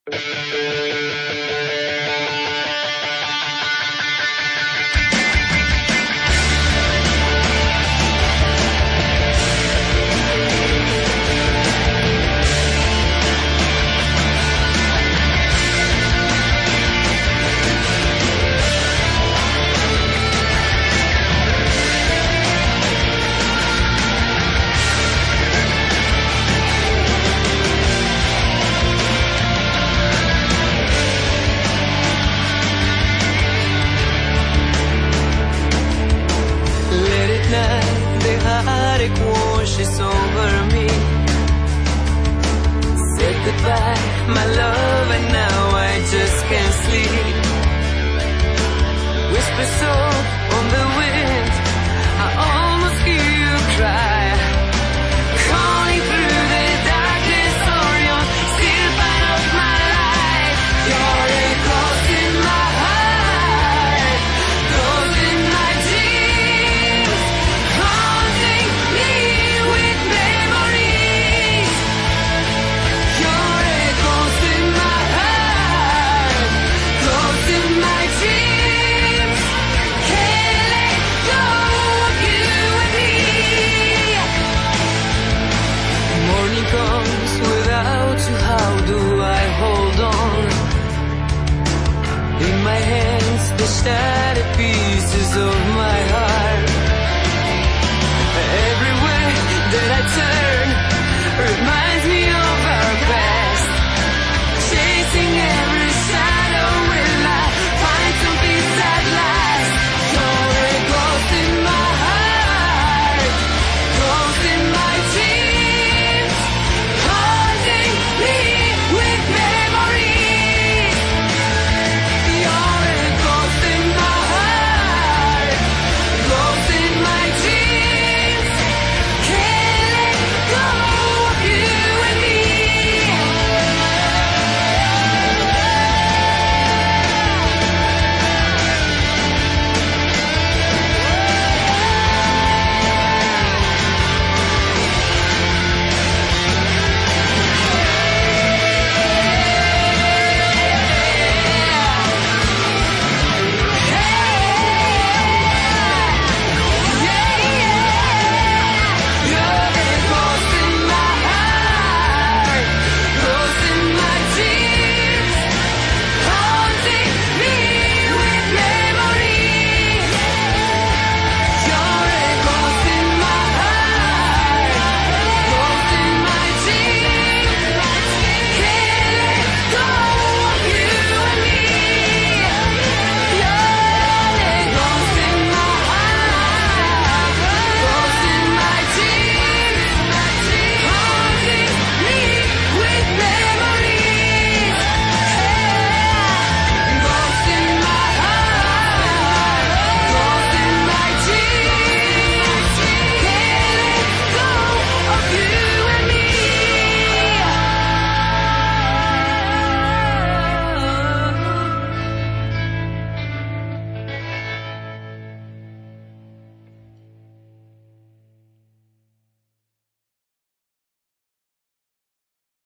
heartache washes over me. Said goodbye, my love, and now I just can't sleep. Whisper soft on the wind, I almost hear you cry. Calling through the darkness, or you're still part of my life. You're a ghost in my heart, ghost in my dreams, haunting me with memories. You're a ghost in my heart, ghost in my dreams. Can't let go of you and me. Morning comes without you, how do I hold on? In my hands, the shattered pieces of my